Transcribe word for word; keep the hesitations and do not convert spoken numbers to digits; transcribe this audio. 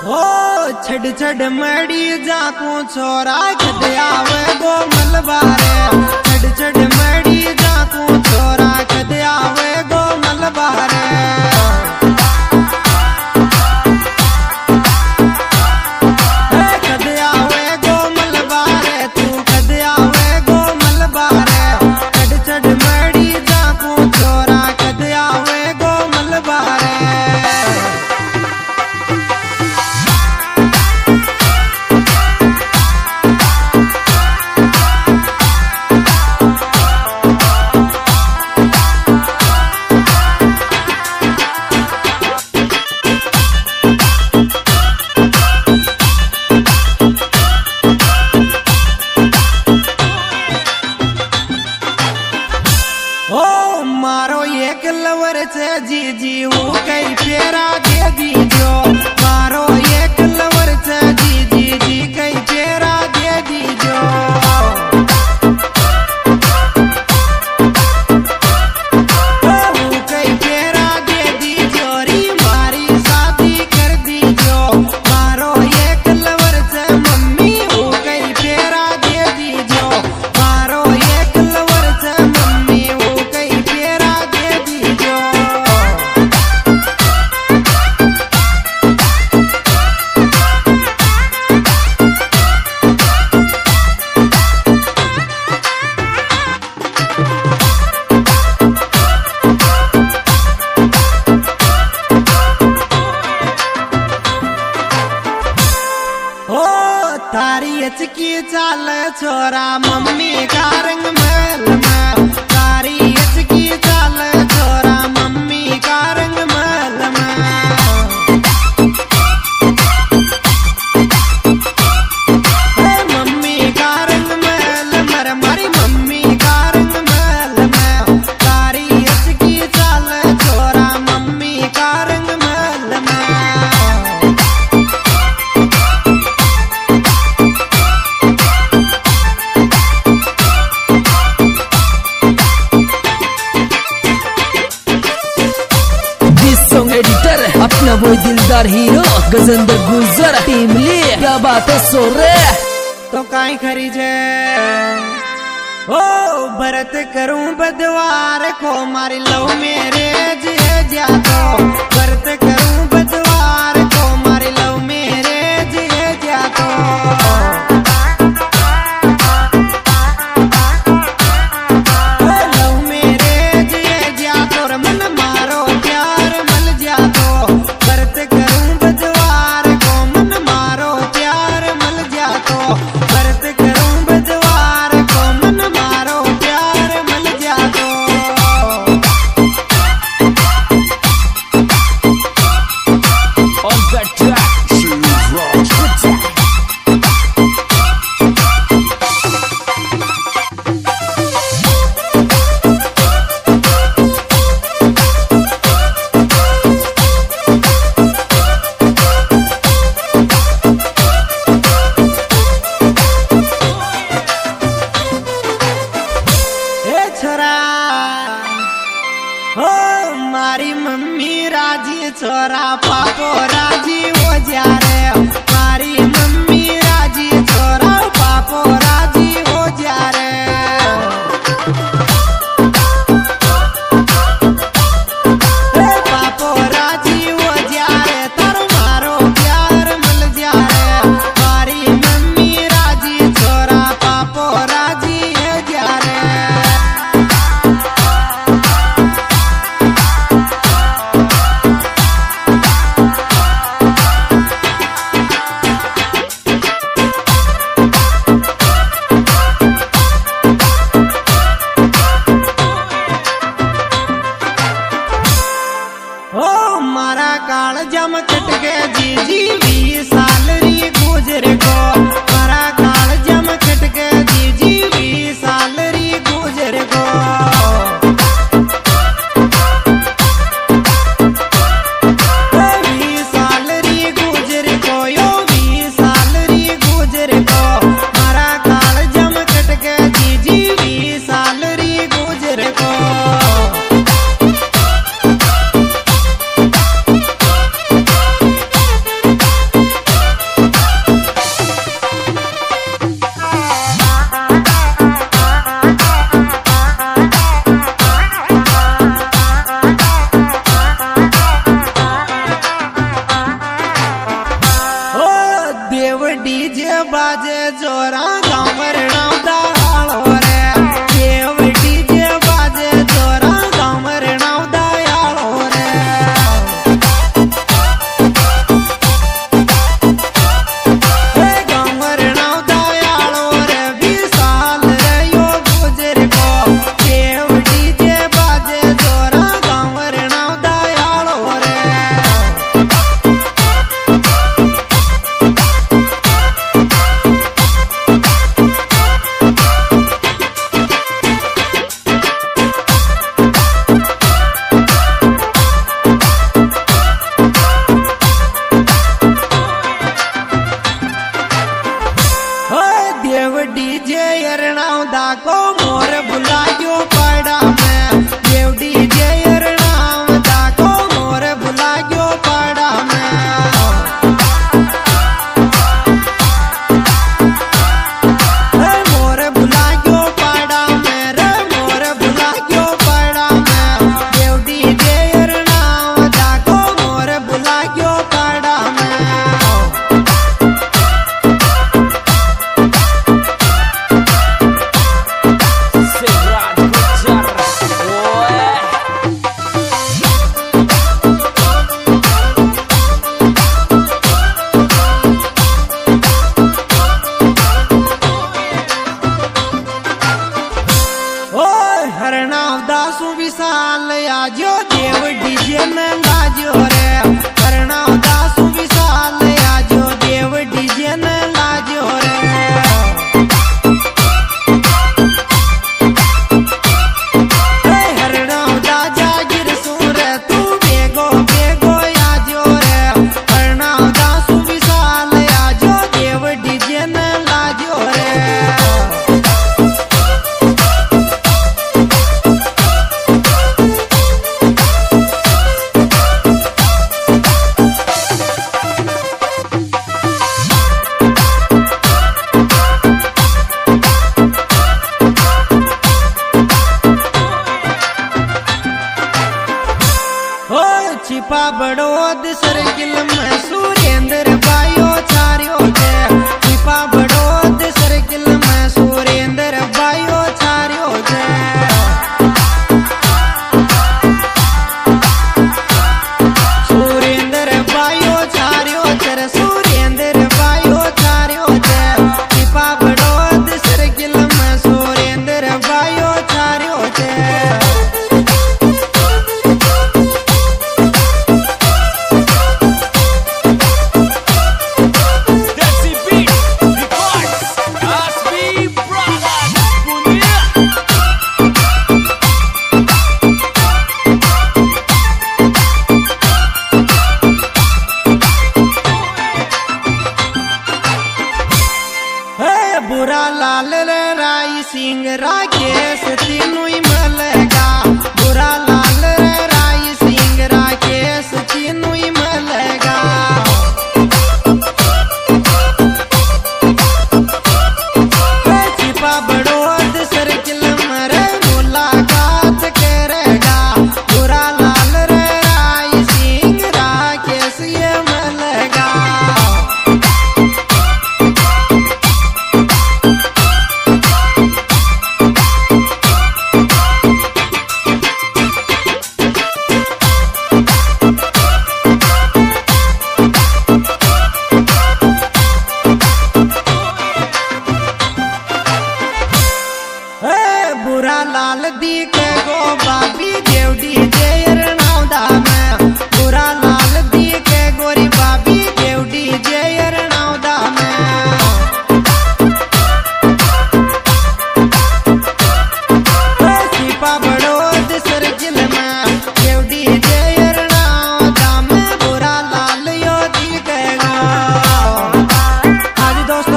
हो छड़ छड़ मड़ी जाकू छोरा कद आवे गो मलबारे छड़ छड़ मड़ी जाकू छोरा कद आवे गो मलबारे मारो एक लवर से जी जी वो कई फेरा दे दीजो मारो एक लवर से जी जी जी कई फेरा दे दीजो वो कई फेरा दे दीजो री मारी शादी कर दीजो मारो एक लवर से मम्मी वो कई फेरा दे दीजो मारो एक लवर से मम्मी वो कई फेरा दे दीजो तारी अचकी चाल छोरा मम्मी का रंग महल में तारी अचकी चाल छोरा मम्मी का रंग महल में मम्मी का रंग महल मर मारी मम्मी का रंग महल में तारी अचकी चाल छोरा मम्मी का रंग महल में एडिटर अपना वो दिलदार हीरो गजेंद्र गुजर टीम ले क्या बात है सो रे तो काई खरीजे ओ भरत करूं बदवार को मारी लव मेरे जे जा तो भरत करूं बदवार को मारी लव मेरे जे जा तो लव मेरे जे जा तो मन मारो प्यार मल जा तो भरत करूं बदवार को मन मारो प्यार मल जा तो भरत करूं बदवार को मन मारो प्यार मल जा तो on the track choose rock छोरा हो मारी मम्मी राजी छोरा पापो राजी हो जा रे मारी मम्मी राजी छोरा पापो राजी हो जा रे पापो राजी हो जा रे तर मारो प्यार मिल जा रे मारी मम्मी राजी छोरा पापो राजी हो जा रे ओ मारा काल जम कट के जी जी भी साल री गुजर को मारा काल जम कट के जी जी भी साल री गुजर को भी साल री गुजर को यो भी साल री गुजर को मारा काल जम कट के जी जी भी साल री गुजर को बाजे जोरा गाँव नाव दयालो रे देव डीजे बाजे जोरा गाँव नाव दयालो रे गाँव नाव दयालो रे विशाल रे यो गुजर को देव डीजे बाजे जोरा गाँव नाव दयालो रे देव डीजे अरणाव दाको मोर बुलायो पड़ा मैं देव डीजे अरणाव दाको मोर बुलायो पड़ा मैं मोर बुलायो पड़ा मैं रे मोर बुलायो पड़ा मैं देव डीजे अरणाव दाको मोर बुलायो पड़ा मैं हरणाव दासु विशाल आजो देव डीजे में गाजो रे हरणाव दासु विशाल आजो देव डीजे में गाजो रे हरणाव दा जागिर सूर तू बेगो बेगो आजो रे हरणाव दासु विशाल आजो देव डीजे में गाजो रे छिपा बड़ोद सर्किल में सुरेंद्र बायो छारियो थे छिपा बड़ोद सर्किल में सुरेंद्र बायो छारियो थे सुरेंद्र बायो छारियो थे सुरेंद्र बायो छारियो थे छिपा बड़ोद सर्किल में सुरेंद्र बायो छारियो थे बुरा लाल रे राई सिंह राकेश तीनों ही मलगा बुरा लाल रे राई सिंह राकेश तीनों ही मलगा छिपा बड़ोद सर्किल मरे मुलाकात करेगा बुरा लाल रे राई सिंह राकेश ये मलगा बुरा लाल दी के गो बाबी देव डीजे अरणाव दा